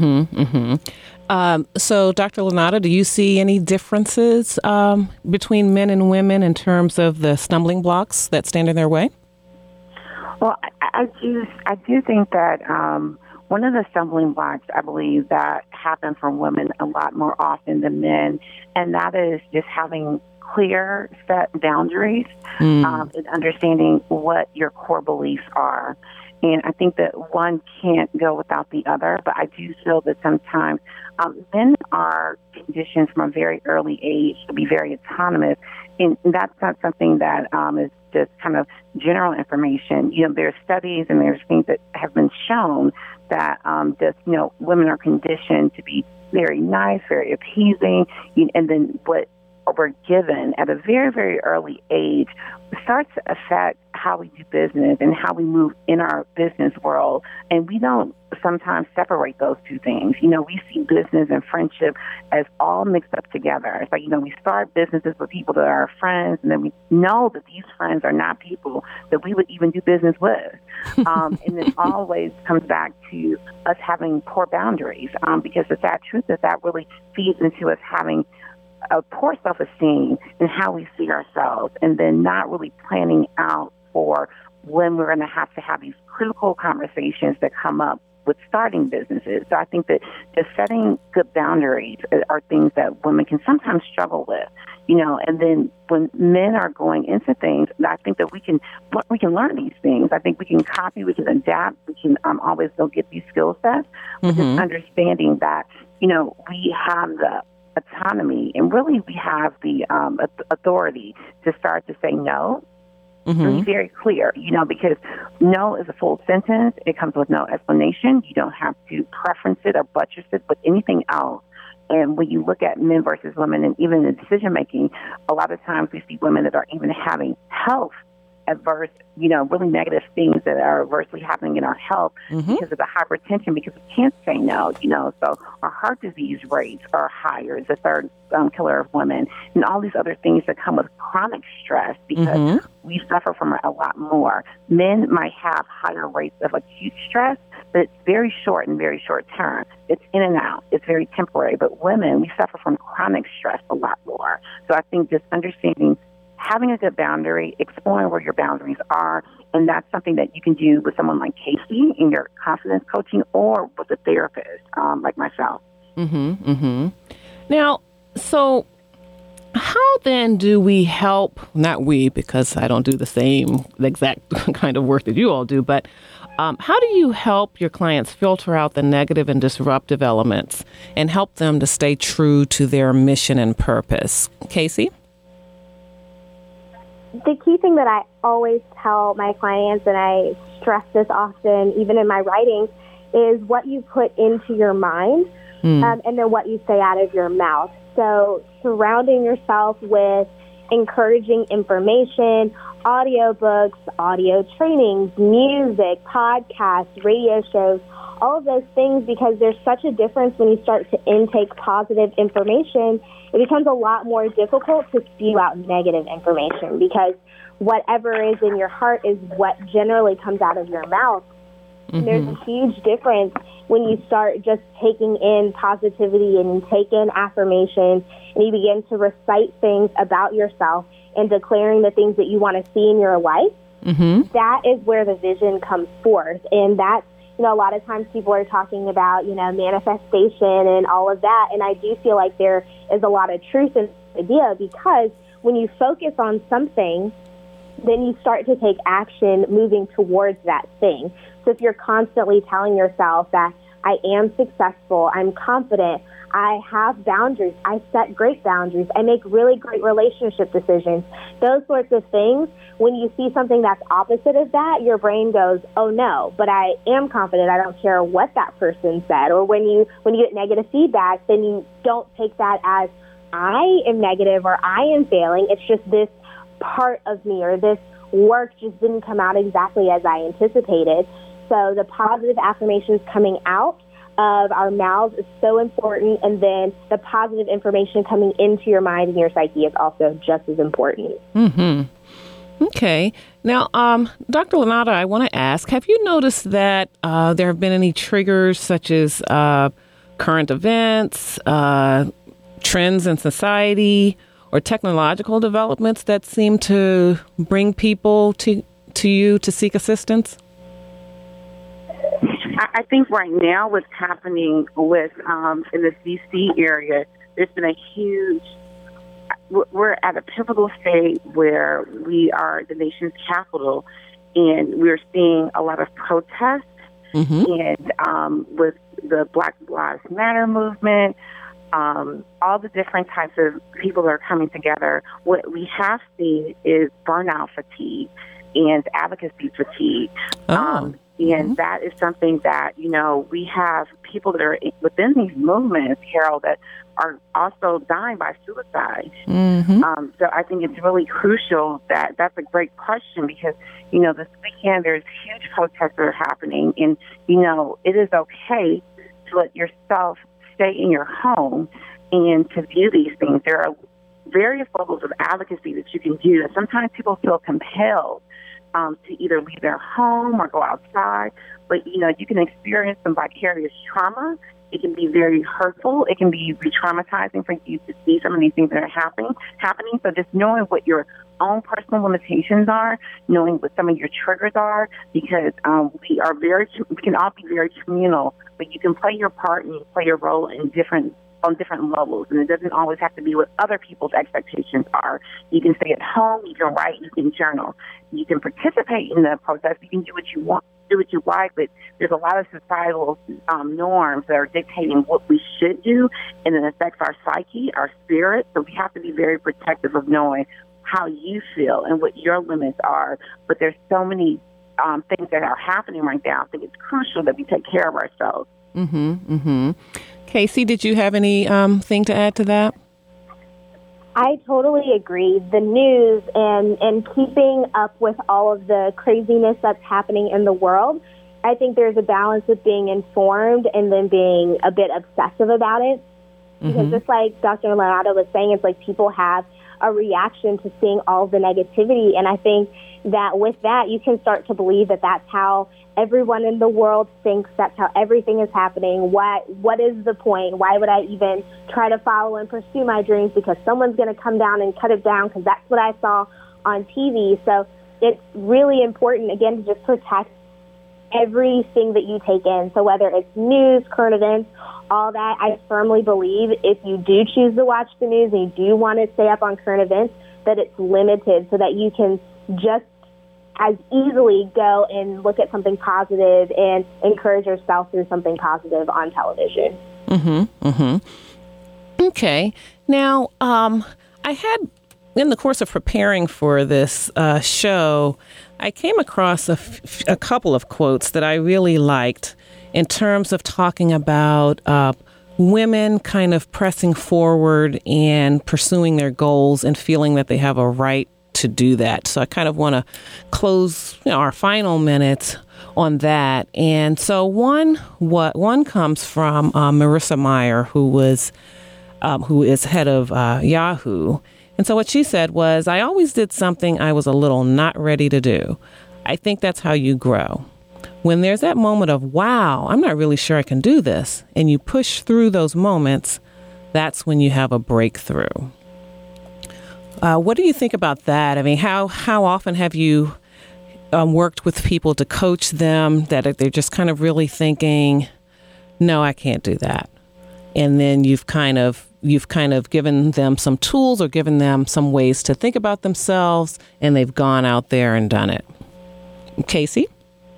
So, Dr. Lanata, do you see any differences between men and women in terms of the stumbling blocks that stand in their way? Well, I do think that one of the stumbling blocks, I believe, that happen for women a lot more often than men, and that is just having clear set boundaries and understanding what your core beliefs are. And I think that one can't go without the other, but I do feel that sometimes men are conditioned from a very early age to be very autonomous, and that's not something that is just kind of general information. You know, there's studies and there's things that have been shown that women are conditioned to be very nice, very appeasing, and then what we're given at a very, very early age starts to affect how we do business and how we move in our business world. And we don't sometimes separate those two things. You know, we see business and friendship as all mixed up together. It's like, we start businesses with people that are our friends, and then we know that these friends are not people that we would even do business with. And it always comes back to us having poor boundaries, because the sad truth is that really feeds into us having a poor self-esteem in how we see ourselves, and then not really planning out for when we're going to have these critical conversations that come up with starting businesses. So I think that just setting good boundaries are things that women can sometimes struggle with, and then when men are going into things, I think that we can learn these things. I think we can copy, we can adapt, we can always go get these skill sets, but just understanding that, we have the autonomy, and really we have the authority to start to say no. Be very clear, because no is a full sentence. It comes with no explanation. You don't have to preference it or buttress it with anything else. And when you look at men versus women, and even in decision making, a lot of times we see women that are even having health adverse, really negative things that are adversely happening in our health because of the hypertension, because we can't say no, so our heart disease rates are higher, the third killer of women, and all these other things that come with chronic stress, because we suffer from it a lot more. Men might have higher rates of acute stress, but it's very short and very short term. It's in and out. It's very temporary. But women, we suffer from chronic stress a lot more. So I think just understanding, having a good boundary, exploring where your boundaries are, and that's something that you can do with someone like Casey in your confidence coaching, or with a therapist like myself. Now, so how then do we help, not we, because I don't do the exact kind of work that you all do, but how do you help your clients filter out the negative and disruptive elements and help them to stay true to their mission and purpose? Casey? The key thing that I always tell my clients, and I stress this often, even in my writings, is what you put into your mind and then what you say out of your mouth. So surrounding yourself with encouraging information, audiobooks, audio trainings, music, podcasts, radio shows, all of those things, because there's such a difference when you start to intake positive information. It becomes a lot more difficult to spew out negative information, because whatever is in your heart is what generally comes out of your mouth. Mm-hmm. And there's a huge difference when you start just taking in positivity and you take in affirmations and you begin to recite things about yourself and declaring the things that you want to see in your life. Mm-hmm. That is where the vision comes forth. And that's, a lot of times people are talking about, manifestation and all of that. And I do feel like there is a lot of truth in the idea, because when you focus on something, then you start to take action moving towards that thing. So if you're constantly telling yourself that I am successful, I'm confident, I have boundaries, I set great boundaries, I make really great relationship decisions, those sorts of things, when you see something that's opposite of that, your brain goes, oh no, but I am confident, I don't care what that person said. Or when you get negative feedback, then you don't take that as I am negative or I am failing. It's just this part of me, or this work just didn't come out exactly as I anticipated. So the positive affirmations coming out of our mouths is so important, and then the positive information coming into your mind and your psyche is also just as important. Mm-hmm. Okay. Now, Dr. Lanata, I want to ask, have you noticed that there have been any triggers such as current events, trends in society, or technological developments that seem to bring people to you to seek assistance? I think right now what's happening with in the D.C. area, there's been a huge, we're at a pivotal state where we are the nation's capital, and we're seeing a lot of protests, and with the Black Lives Matter movement, all the different types of people that are coming together. What we have seen is burnout fatigue and advocacy fatigue. And that is something that, we have people that are within these movements, Carol, that are also dying by suicide. Mm-hmm. So I think it's really crucial that's a great question, because, this weekend there's huge protests that are happening. And, it is okay to let yourself stay in your home and to view these things. There are various levels of advocacy that you can do. And sometimes people feel compelled to either leave their home or go outside. But, you can experience some vicarious trauma. It can be very hurtful. It can be re-traumatizing for you to see some of these things that are happening. So just knowing what your own personal limitations are, knowing what some of your triggers are, because we can all be very communal, but you can play your part and you play your role on different levels, and it doesn't always have to be what other people's expectations are. You can stay at home, you can write, you can journal, you can participate in the process, you can do what you want, do what you like, but there's a lot of societal norms that are dictating what we should do, and it affects our psyche, our spirit, so we have to be very protective of knowing how you feel and what your limits are. But there's so many things that are happening right now. I think it's crucial that we take care of ourselves. Mm-hmm, mm-hmm. Casey, did you have any thing to add to that? I totally agree. The news and keeping up with all of the craziness that's happening in the world, I think there's a balance of being informed and then being a bit obsessive about it. Because just like Dr. Lanata was saying, it's like people have a reaction to seeing all the negativity. And I think that with that, you can start to believe that that's how everyone in the world thinks, that's how everything is happening. What is the point? Why would I even try to follow and pursue my dreams? Because someone's going to come down and cut it down because that's what I saw on TV. So it's really important, again, to just protect everything that you take in. So whether it's news, current events, all that, I firmly believe if you do choose to watch the news and you do want to stay up on current events, that it's limited so that you can just as easily go and look at something positive and encourage yourself through something positive on television. Mm-hmm. Mm-hmm. Okay. Now, I had, in the course of preparing for this show, I came across a couple of quotes that I really liked in terms of talking about women kind of pressing forward and pursuing their goals and feeling that they have a right to do that. So I kind of want to close our final minutes on that. And so one comes from Marissa Mayer, who is head of Yahoo. And so what she said was, I always did something I was a little not ready to do. I think that's how you grow. When there's that moment of, wow, I'm not really sure I can do this, and you push through those moments, that's when you have a breakthrough. What do you think about that? I mean, how often have you worked with people to coach them that they're just kind of really thinking, no, I can't do that? And then you've kind of given them some tools or given them some ways to think about themselves, and they've gone out there and done it. Casey?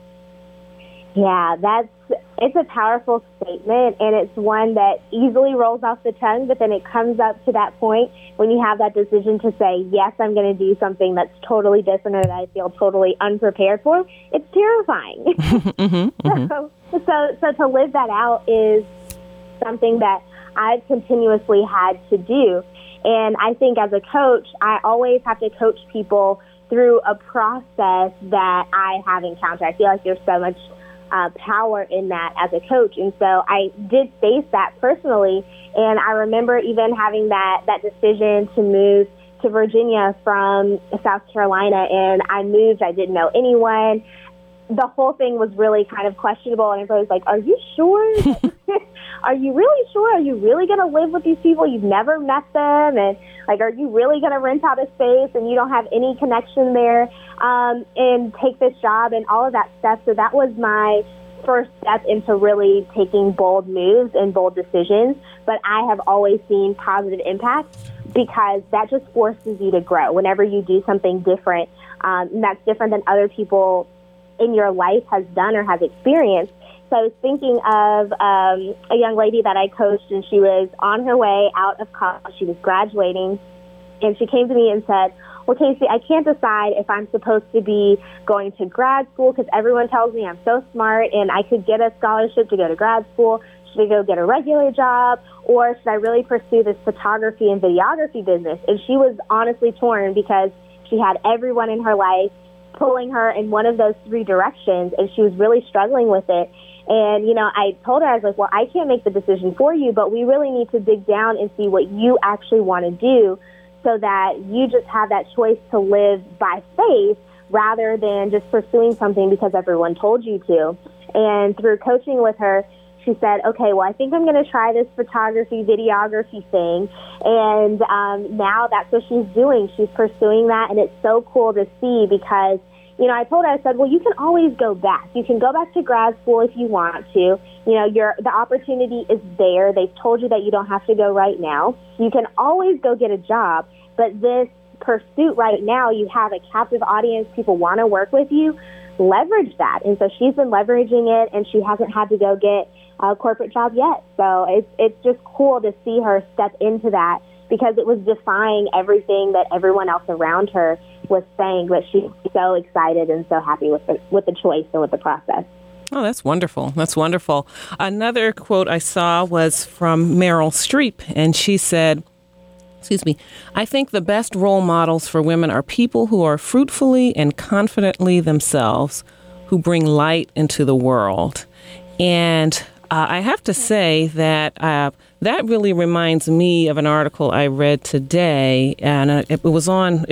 Yeah, it's a powerful statement, and it's one that easily rolls off the tongue, but then it comes up to that point when you have that decision to say, yes, I'm going to do something that's totally different or that I feel totally unprepared for. It's terrifying. So to live that out is something that I've continuously had to do. And I think as a coach, I always have to coach people through a process that I have encountered. I feel like there's so much power in that as a coach. And so I did face that personally. And I remember even having that decision to move to Virginia from South Carolina. And I moved. I didn't know anyone. The whole thing was really kind of questionable. And everybody was like, are you sure? Are you really sure? Are you really going to live with these people? You've never met them. And like, are you really going to rent out a space and you don't have any connection there and take this job and all of that stuff? So that was my first step into really taking bold moves and bold decisions. But I have always seen positive impact because that just forces you to grow. Whenever you do something different, and that's different than other people in your life has done or has experienced. So I was thinking of a young lady that I coached, and she was on her way out of college. She was graduating, and she came to me and said, well, Casey, I can't decide if I'm supposed to be going to grad school because everyone tells me I'm so smart and I could get a scholarship to go to grad school. Should I go get a regular job, or should I really pursue this photography and videography business? And she was honestly torn because she had everyone in her life pulling her in one of those three directions, and she was really struggling with it. And, I told her, I was like, well, I can't make the decision for you, but we really need to dig down and see what you actually want to do so that you just have that choice to live by faith rather than just pursuing something because everyone told you to. And through coaching with her, she said, okay, well, I think I'm going to try this photography, videography thing. And now that's what she's doing. She's pursuing that, and it's so cool to see because, I told her, I said, well, you can always go back. You can go back to grad school if you want to. The opportunity is there. They've told you that you don't have to go right now. You can always go get a job, but this pursuit right now, you have a captive audience. People want to work with you. Leverage that. And so she's been leveraging it, and she hasn't had to go get a corporate job yet. So it's just cool to see her step into that because it was defying everything that everyone else around her was saying, but she's so excited and so happy with the choice and with the process. Oh, that's wonderful. That's wonderful. Another quote I saw was from Meryl Streep, and she said, I think the best role models for women are people who are fruitfully and confidently themselves, who bring light into the world. And I have to say that that really reminds me of an article I read today, and it was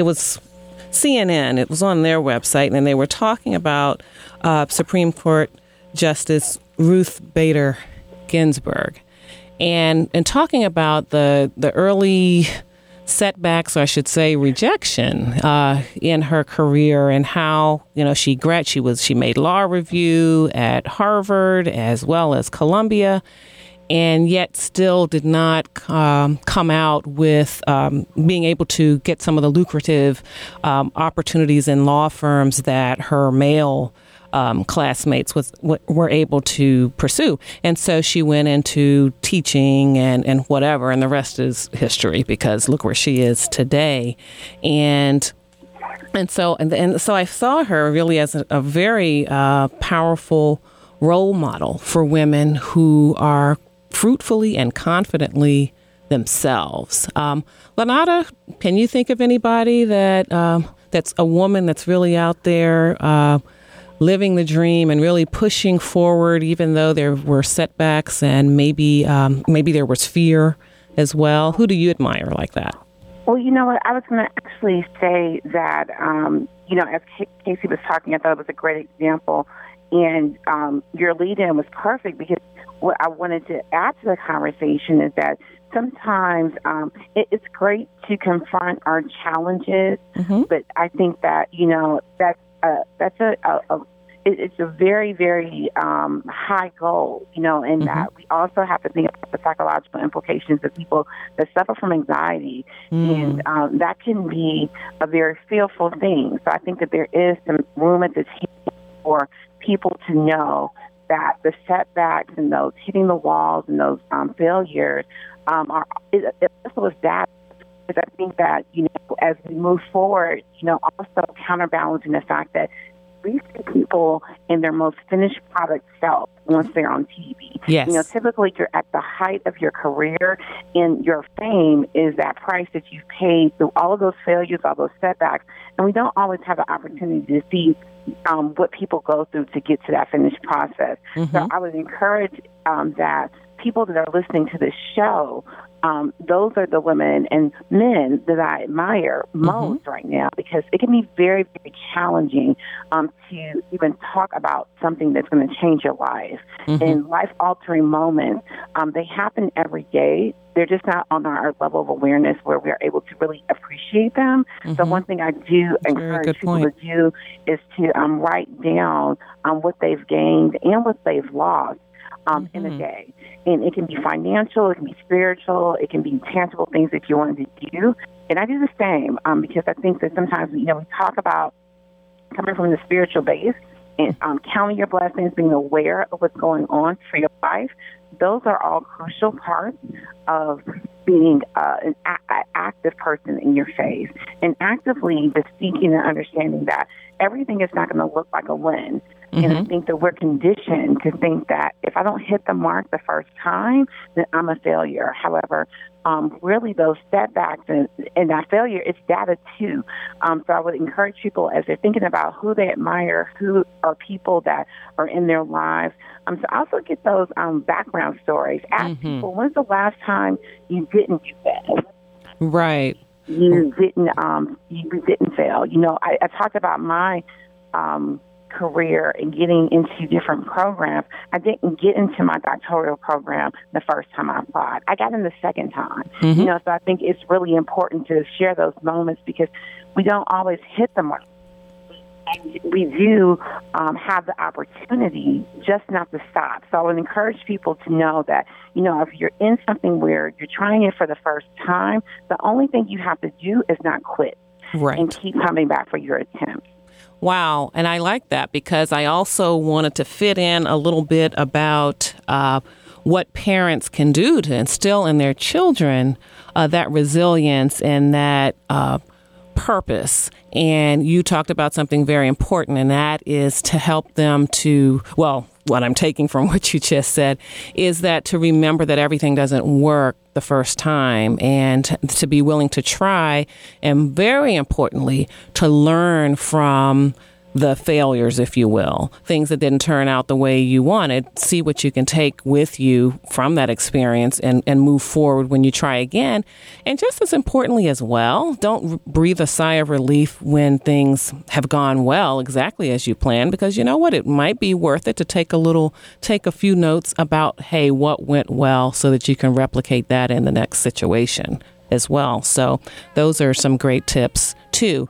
CNN. It was on their website, and they were talking about Supreme Court Justice Ruth Bader Ginsburg, and talking about the early setbacks, or I should say rejection, in her career, and how she made law review at Harvard as well as Columbia, and yet still did not come out with being able to get some of the lucrative opportunities in law firms that her male classmates were able to pursue. And so she went into teaching and whatever, and the rest is history because look where she is today. And so I saw her really as a very powerful role model for women who are fruitfully and confidently themselves. Lanata, can you think of anybody that's a woman that's really out there living the dream and really pushing forward, even though there were setbacks and maybe there was fear as well? Who do you admire like that? Well, you know what? I was going to actually say that, as Casey was talking, I thought it was a great example. And your lead-in was perfect, because what I wanted to add to the conversation is that sometimes it's great to confront our challenges, but I think that, it's a very, very high goal, and that we also have to think about the psychological implications of people that suffer from anxiety, and that can be a very fearful thing. So I think that there is some room at the table for people to know that the setbacks and those hitting the walls and those failures it also is that. Because I think that, as we move forward, also counterbalancing the fact that we see people in their most finished product self once they're on TV. Yes. Typically you're at the height of your career, and your fame is that price that you've paid through all of those failures, all those setbacks, and we don't always have the opportunity to see what people go through to get to that finished process. So I would encourage that people that are listening to this show, those are the women and men that I admire most right now, because it can be very, very challenging to even talk about something that's going to change your life. And life-altering moments, they happen every day. They're just not on our level of awareness where we are able to really appreciate them. So one thing I do encourage people to do is to write down what they've gained and what they've lost in a day. And it can be financial, it can be spiritual, it can be tangible things that you want to do. And I do the same because I think that sometimes, we talk about coming from the spiritual base and counting your blessings, being aware of what's going on for your life. Those are all crucial parts of being an active person in your faith, and actively just seeking and understanding that everything is not going to look like a win. And I think that we're conditioned to think that if I don't hit the mark the first time, then I'm a failure. However, really those setbacks and that failure, it's data too. So I would encourage people, as they're thinking about who they admire, who are people that are in their lives, to also get those background stories. Ask people, when's the last time you didn't do that? Right. You didn't fail. I talked about my career and getting into different programs. I didn't get into my doctoral program the first time I applied. I got in the second time. So I think it's really important to share those moments, because we don't always hit the mark. And we do have the opportunity just not to stop. So I would encourage people to know that, if you're in something where you're trying it for the first time, the only thing you have to do is not quit. Right. And keep coming back for your attempts. Wow. And I like that, because I also wanted to fit in a little bit about what parents can do to instill in their children that resilience and that purpose. And you talked about something very important, and that is to help them to, what I'm taking from what you just said is that to remember that everything doesn't work the first time, and to be willing to try, and very importantly, to learn from the failures, if you will, things that didn't turn out the way you wanted. See what you can take with you from that experience and move forward when you try again. And just as importantly as well, don't breathe a sigh of relief when things have gone well exactly as you planned, because you know what? It might be worth it to take a few notes about, hey, what went well, so that you can replicate that in the next situation as well. So those are some great tips too.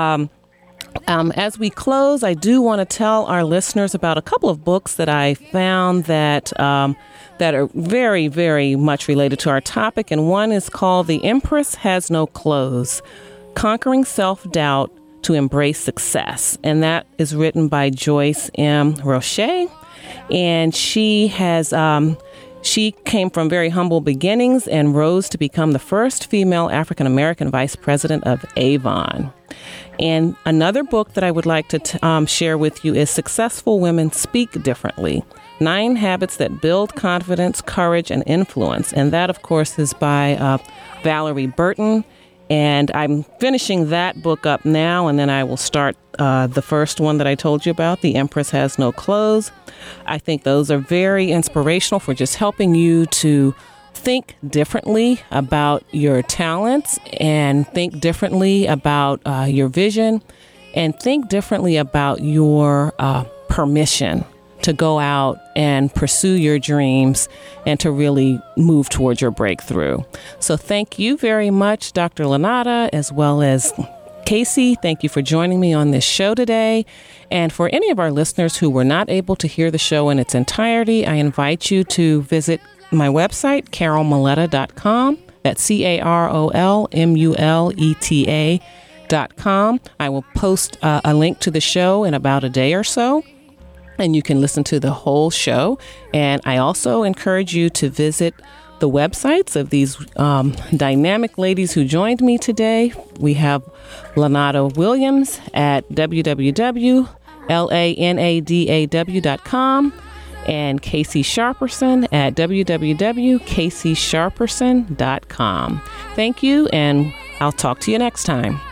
As we close, I do want to tell our listeners about a couple of books that I found that are very, very much related to our topic. And one is called The Empress Has No Clothes: Conquering Self-Doubt to Embrace Success. And that is written by Joyce M. Roche. And she came from very humble beginnings and rose to become the first female African-American vice president of Avon. And another book that I would like to share with you is Successful Women Speak Differently: 9 Habits That Build Confidence, Courage, and Influence. And that, of course, is by Valerie Burton. And I'm finishing that book up now, and then I will start the first one that I told you about, The Empress Has No Clothes. I think those are very inspirational for just helping you to think differently about your talents and think differently about your vision and think differently about your permission to go out and pursue your dreams and to really move towards your breakthrough. So thank you very much, Dr. Lanata, as well as Casey. Thank you for joining me on this show today. And for any of our listeners who were not able to hear the show in its entirety, I invite you to visit my website, carolmuleta.com. That's carolmuleta.com. I will post a link to the show in about a day or so, and you can listen to the whole show. And I also encourage you to visit the websites of these dynamic ladies who joined me today. We have Lanata Williams at www.lanadaw.com and Casey Sharperson at www.caseysharperson.com. Thank you, and I'll talk to you next time.